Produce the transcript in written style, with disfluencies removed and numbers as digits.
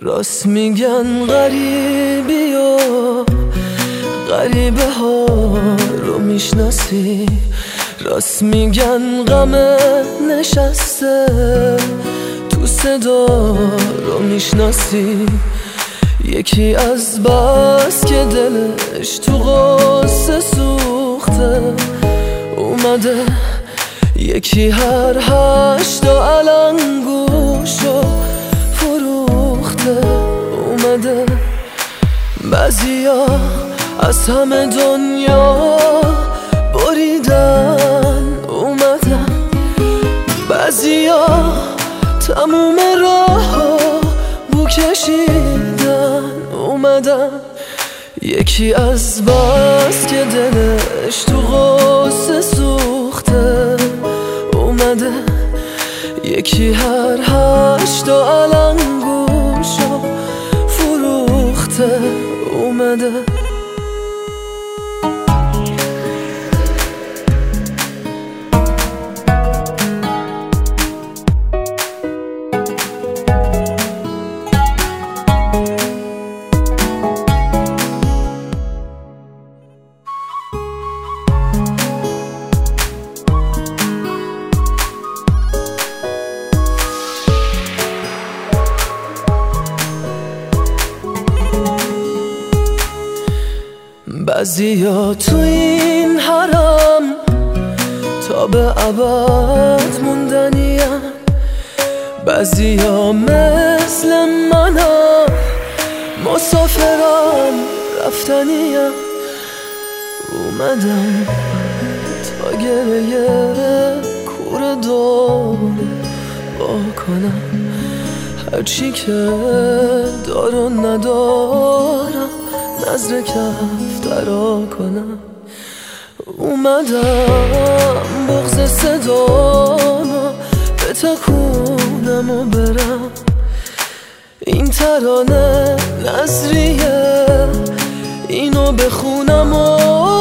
راست میگن غریبی و غریبه ها رو میشناسی، راست میگن غم نشسته تو صدا رو میشناسی. یکی از بس که دلش تو غصه سوخته اومده، یکی هر 8 علنگوشو فروخته اومده. بعضیا از همه دنیا بریدن اومدن، بعضیا تموم راهو بو کشیدن اومدن. یکی از بس که دلش تو غصه سوخته اومده، یکی هر 8 علنگوشو فروخته اومده. بعضیا تو این حرم تا به ابد موندنیم، بعضیا مثل منم مسافرم رفتنیم. اومدم تا گریه کور دور با کنم، هرچی که دارو ندارم نظر کف درا کنم. اومدم بغض صدامو بتکونم و برم، این ترانه نظریه اینو بخونم و